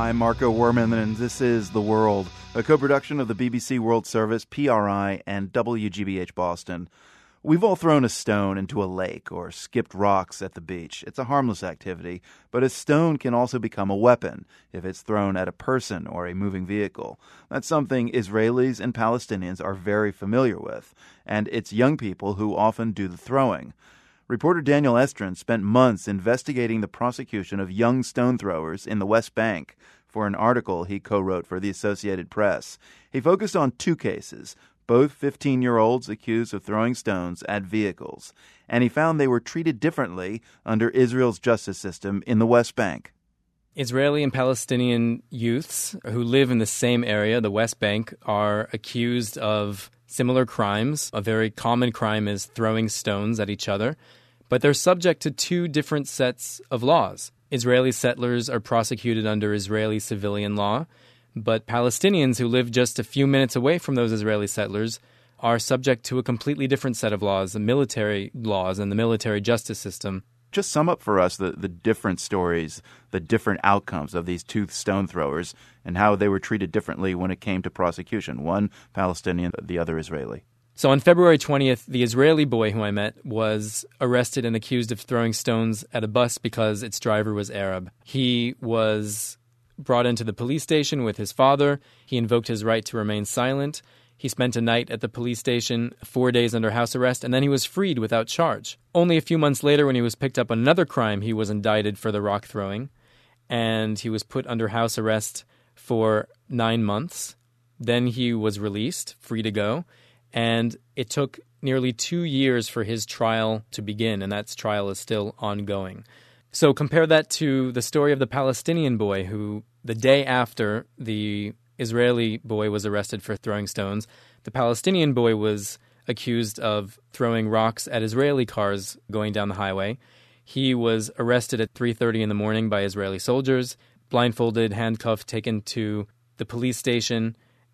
I'm Marco Werman, and this is The World, a co-production of the BBC World Service, PRI, and WGBH Boston. We've all thrown a stone into a lake or skipped rocks at the beach. It's a harmless activity, but a stone can also become a weapon if it's thrown at a person or a moving vehicle. That's something Israelis and Palestinians are very familiar with, and it's young people who often do the throwing. Reporter Daniel Estrin spent months investigating the prosecution of young stone throwers in the West Bank for an article he co-wrote for the Associated Press. He focused on two cases, both 15-year-olds accused of throwing stones at vehicles, and he found they were treated differently under Israel's justice system in the West Bank. Israeli and Palestinian youths who live in the same area, the West Bank, are accused of similar crimes. A very common crime is throwing stones at each other, but they're subject to two different sets of laws. Israeli settlers are prosecuted under Israeli civilian law, but Palestinians who live just a few minutes away from those Israeli settlers are subject to a completely different set of laws, the military laws and the military justice system. Just sum up for us the different stories, the different outcomes of these two stone throwers and how they were treated differently when it came to prosecution, one Palestinian, the other Israeli. So on February 20th, the Israeli boy who I met was arrested and accused of throwing stones at a bus because its driver was Arab. He was brought into the police station with his father. He invoked his right to remain silent. He spent a night at the police station, 4 days under house arrest, and then he was freed without charge. Only a few months later, when he was picked up on another crime, he was indicted for the rock throwing, and he was put under house arrest for 9 months. Then he was released, free to go, and it took nearly 2 years for his trial to begin, and that trial is still ongoing. So compare that to the story of the Palestinian boy who, the day after the Israeli boy was arrested for throwing stones, the Palestinian boy was accused of throwing rocks at Israeli cars going down the highway. He was arrested at 3:30 in the morning by Israeli soldiers, blindfolded, handcuffed, taken to the police station,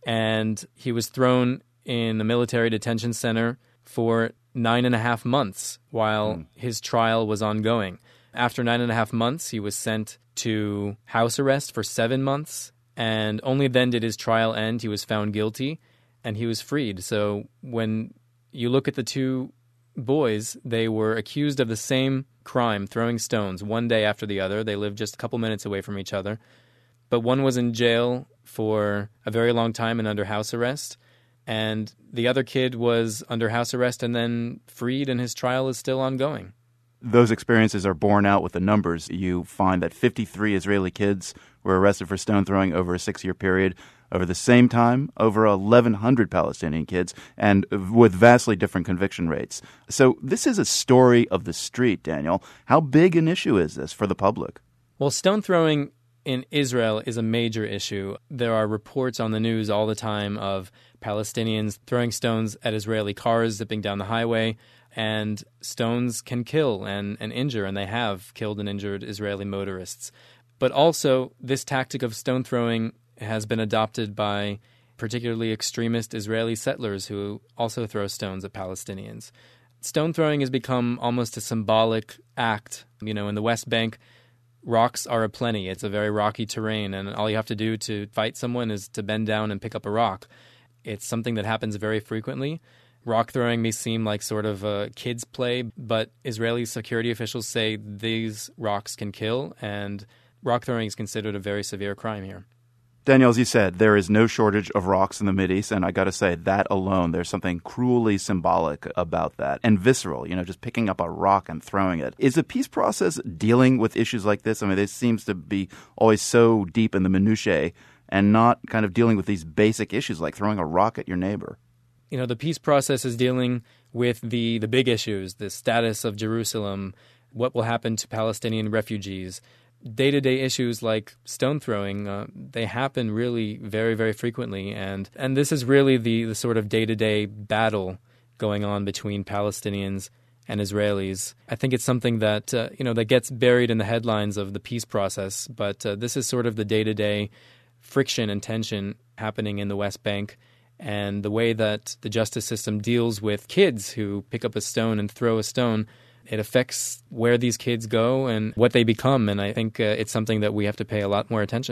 and he was thrown in a military detention center for 9.5 months while his trial was ongoing. After 9.5 months, he was sent to house arrest for 7 months, and only then did his trial end. He was found guilty, and he was freed. So when you look at the two boys, they were accused of the same crime, throwing stones, one day after the other. They lived just a couple minutes away from each other. But one was in jail for a very long time and under house arrest, and the other kid was under house arrest and then freed, and his trial is still ongoing. Those experiences are borne out with the numbers. You find that 53 Israeli kids were arrested for stone throwing over a 6-year period. Over the same time, over 1,100 Palestinian kids, and with vastly different conviction rates. So this is a story of the street, Daniel. How big an issue is this for the public? Well, stone throwing in Israel is a major issue. There are reports on the news all the time of Palestinians throwing stones at Israeli cars zipping down the highway, and stones can kill and injure, and they have killed and injured Israeli motorists. But also, this tactic of stone throwing has been adopted by particularly extremist Israeli settlers who also throw stones at Palestinians. Stone throwing has become almost a symbolic act. You know, in the West Bank, rocks are aplenty. It's a very rocky terrain, and all you have to do to fight someone is to bend down and pick up a rock. It's something that happens very frequently. Rock throwing may seem like sort of a kid's play, but Israeli security officials say these rocks can kill, and rock throwing is considered a very severe crime here. Daniel, as you said, there is no shortage of rocks in the Mideast, and I got to say, that alone, there's something cruelly symbolic about that, and visceral, just picking up a rock and throwing it. Is the peace process dealing with issues like this? I mean, this seems to be always so deep in the minutiae and not kind of dealing with these basic issues like throwing a rock at your neighbor. The peace process is dealing with the big issues, the status of Jerusalem, what will happen to Palestinian refugees. Day-to-day issues like stone throwing, they happen really very, very frequently. And this is really the sort of day-to-day battle going on between Palestinians and Israelis. I think it's something that, that gets buried in the headlines of the peace process. But this is sort of the day-to-day friction and tension happening in the West Bank, and the way that the justice system deals with kids who pick up a stone and throw a stone. It affects where these kids go and what they become, and I think it's something that we have to pay a lot more attention to.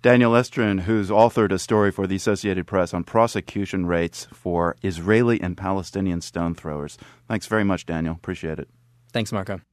Daniel Estrin, who's authored a story for the Associated Press on prosecution rates for Israeli and Palestinian stone throwers. Thanks very much, Daniel. Appreciate it. Thanks, Marco.